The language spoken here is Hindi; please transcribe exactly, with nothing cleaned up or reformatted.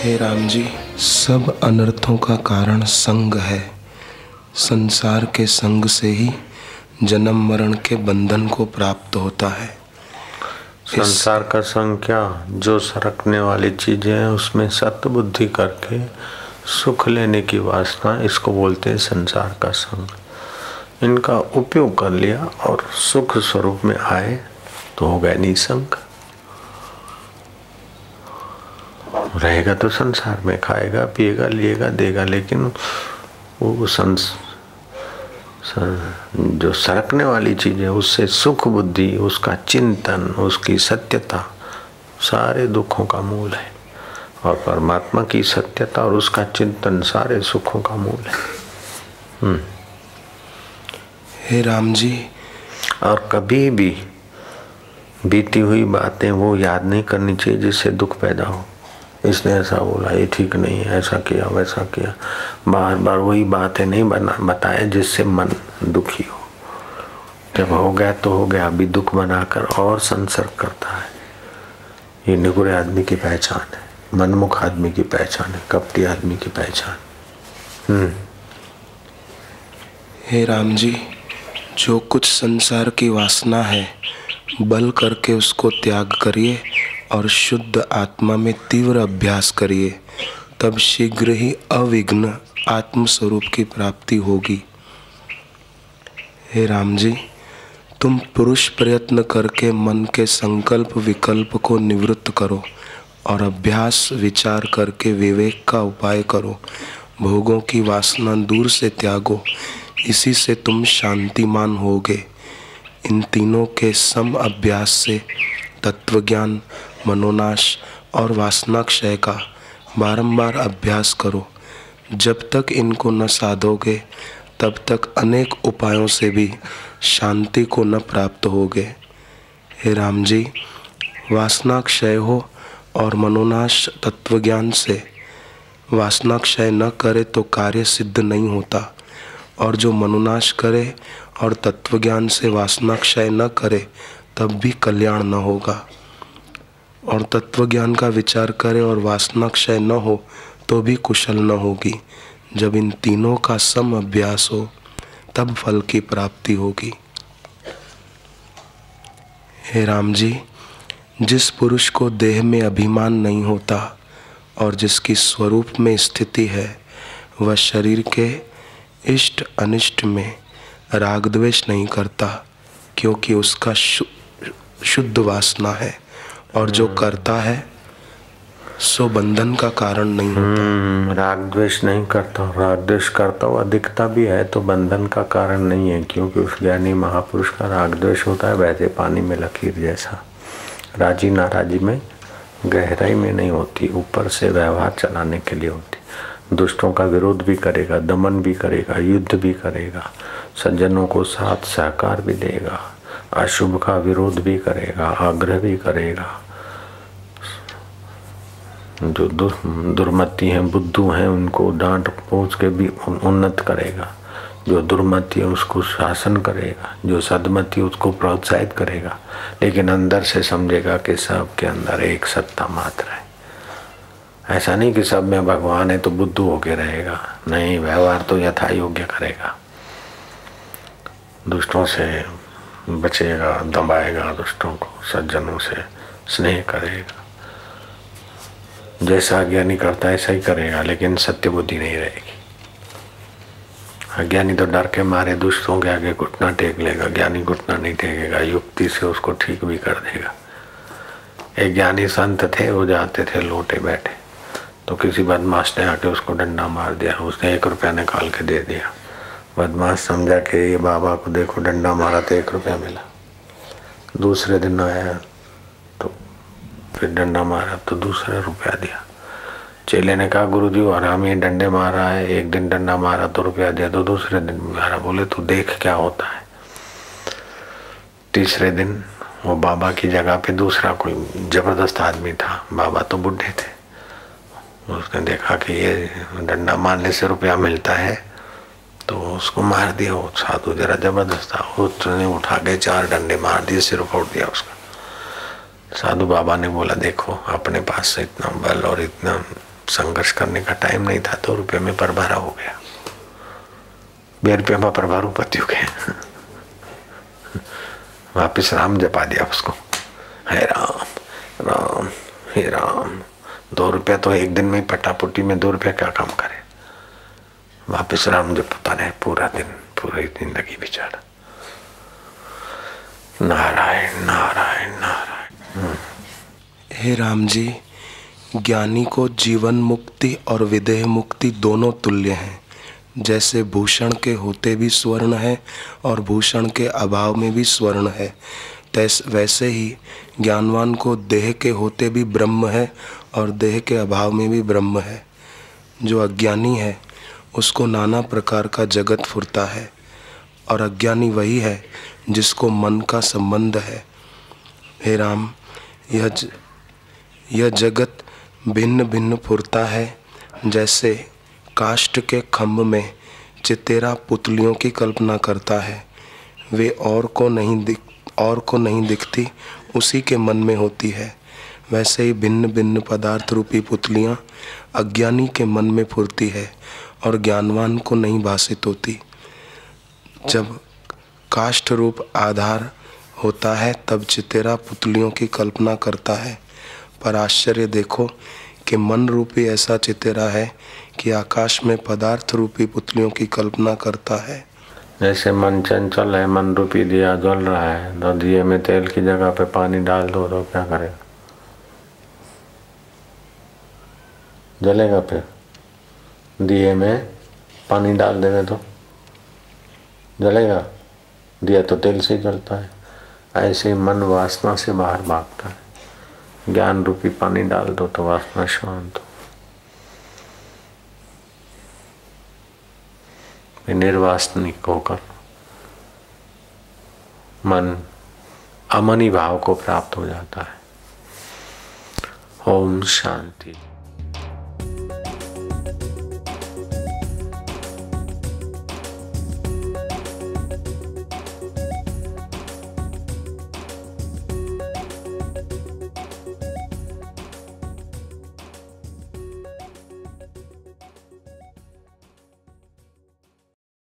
हे राम जी, सब अनर्थों का कारण संग है। संसार के संग से ही जन्म मरण के बंधन को प्राप्त होता है। संसार का संग क्या, जो सरकने वाली चीजें हैं उसमें सत्य बुद्धि करके सुख लेने की वासना, इसको बोलते हैं संसार का संग। इनका उपयोग कर लिया और सुख स्वरूप में आए तो हो गया निसंग। रहेगा तो संसार में, खाएगा पिएगा लिएगा देगा, लेकिन वो संस जो सरकने वाली चीज है उससे सुख बुद्धि, उसका चिंतन, उसकी सत्यता सारे दुखों का मूल है। और परमात्मा की सत्यता और उसका चिंतन सारे सुखों का मूल है। हम्म हे राम जी, और कभी भी बीती हुई बातें वो याद नहीं करनी चाहिए जिससे दुख पैदा हो। इसने ऐसा बोला, ये ठीक नहीं है, ऐसा किया वैसा किया, बार बार वही बातें नहीं बना बताए जिससे मन दुखी हो। जब हो गया तो हो गया, अभी दुख बनाकर और संसर्ग करता है। ये निगुरे आदमी की पहचान है, मनमुख आदमी की पहचान है, कपटी आदमी की पहचान। हम्म हे राम जी, जो कुछ संसार की वासना है बल करके उसको त्याग करिए और शुद्ध आत्मा में तीव्र अभ्यास करिए, तब शीघ्र ही अविघ्न आत्म स्वरूप की प्राप्ति होगी। हे राम जी, तुम पुरुष प्रयत्न करके मन के संकल्प विकल्प को निवृत्त करो और अभ्यास विचार करके विवेक का उपाय करो। भोगों की वासना दूर से त्यागो, इसी से तुम शांतिमान होगे। इन तीनों के सम अभ्यास से तत्वज्ञान, मनोनाश और वासनाक्षय का बारंबार अभ्यास करो। जब तक इनको न साधोगे तब तक अनेक उपायों से भी शांति को न प्राप्त होगे। हे राम जी, वासनाक्षय हो और मनोनाश तत्वज्ञान से वासनाक्षय न करे तो कार्य सिद्ध नहीं होता, और जो मनोनाश करे और तत्वज्ञान से वासनाक्षय न करे तब भी कल्याण न होगा। और तत्वज्ञान का विचार करे और वासनाक्षय न हो तो भी कुशल न होगी। जब इन तीनों का सम अभ्यास हो तब फल की प्राप्ति होगी। हे राम जी, जिस पुरुष को देह में अभिमान नहीं होता और जिसकी स्वरूप में स्थिति है, वह शरीर के इष्ट अनिष्ट में राग द्वेष नहीं करता, क्योंकि उसका शु, शुद्ध वासना है, और जो करता है सो बंधन का कारण नहीं होता। राग द्वेष नहीं करता, राग द्वेष करता हुआ दिखता भी है तो बंधन का कारण नहीं है, क्योंकि उस ज्ञानी महापुरुष का राग द्वेष होता है वैसे पानी में लकीर जैसा, राजी नाराजी में गहराई में नहीं होती, ऊपर से व्यवहार चलाने के लिए होती। दुष्टों का विरोध भी करेगा, दमन भी करेगा, युद्ध भी करेगा, सज्जनों को साथ सहकार भी देगा, अशुभ का विरोध भी करेगा, आग्रह भी करेगा। जो दुर, दुर्मति हैं, बुद्धू हैं, उनको डांट पहुँच के भी उन्नत करेगा। जो दुर्मति है उसको शासन करेगा, जो सदमति उसको प्रोत्साहित करेगा, लेकिन अंदर से समझेगा कि सब के अंदर एक सत्ता मात्र है। ऐसा नहीं कि सब में भगवान है तो बुद्धू होके रहेगा, नहीं, व्यवहार तो यथा योग्य करेगा। दुष्टों से बचेगा, दबाएगा दुष्टों को, सज्जनों से स्नेह करेगा। जैसा अज्ञानी करता है ऐसा ही करेगा, लेकिन सत्य बुद्धि नहीं रहेगी। अज्ञानी तो डर के मारे दुष्टों के आगे घुटना टेक लेगा, ज्ञानी घुटना नहीं टेकेगा, युक्ति से उसको ठीक भी कर देगा। एक ज्ञानी संत थे, वो जाते थे लोटे बैठे, तो किसी बदमाश ने आके उसको डंडा मार दिया। उसने एक रुपया निकाल के दे दिया। बदमाश समझा कि ये बाबा को देखो डंडा मारा तो एक रुपया मिला। दूसरे दिन आया तो फिर डंडा मारा तो दूसरा रुपया दिया। चेले ने कहा, गुरुजी वो हरामी डंडे मारा है, एक दिन डंडा मारा तो रुपया दिया, तो दूसरे दिन मारा। बोले तू देख क्या होता है। तीसरे दिन वो बाबा की जगह पे दूसरा कोई जबरदस्त आदमी था। बाबा तो बुढ़े थे। उसने देखा कि ये डंडा मारने से रुपया मिलता है तो उसको मार दिया। वो साधु जरा जबरदस्त था, उसने उठा के चार डंडे मार दिए, सिर फोड़ दिया उसका। साधु बाबा ने बोला, देखो अपने पास से इतना बल और इतना संघर्ष करने का टाइम नहीं था, दो रुपये में परभारा हो गया। बे रुपये में परभारू पत्यु के वापिस राम जपा दिया उसको, हे राम राम हे राम। दो रुपया तो एक दिन में ही पटापुटी में, दो रुपया क्या काम करे। वापिस राम जपता रहे पूरा दिन, पूरी जिंदगी बिचारा। नारायण नारायण नारायण। हे राम जी, ज्ञानी को जीवन मुक्ति और विदेह मुक्ति दोनों तुल्य हैं। जैसे भूषण के होते भी स्वर्ण है और भूषण के अभाव में भी स्वर्ण है, तैसे वैसे ही ज्ञानवान को देह के होते भी ब्रह्म है और देह के अभाव में भी ब्रह्म है। जो अज्ञानी है उसको नाना प्रकार का जगत फुरता है, और अज्ञानी वही है जिसको मन का संबंध है। हे राम, यह ज, यह जगत भिन्न भिन्न फुरता है। जैसे काष्ठ के खम्भ में चितेरा पुतलियों की कल्पना करता है, वे और को नहीं दिख और को नहीं दिखती, उसी के मन में होती है। वैसे ही भिन्न भिन्न पदार्थ रूपी पुतलियाँ अज्ञानी के मन में फुरती है और ज्ञानवान को नहीं भासित होती। जब काष्ठ रूप आधार होता है तब चितेरा पुतलियों की कल्पना करता है, पर आश्चर्य देखो कि मन रूपी ऐसा चितेरा है कि आकाश में पदार्थ रूपी पुतलियों की कल्पना करता है। जैसे मन चंचल है, मन रूपी दिया जल रहा है, तो दिए में तेल की जगह पे पानी डाल दो तो क्या करेगा? जलेगा। फिर दिए में पानी डाल देंगे तो जलेगा। दिया तो तेल से जलता है। ऐसे ही मन वासना से बाहर भागता है। ज्ञान रूपी पानी डाल दो तो वासना शांत हो। निर्वासनिक होकर मन अमनी भाव को प्राप्त हो जाता है। ओम शांति।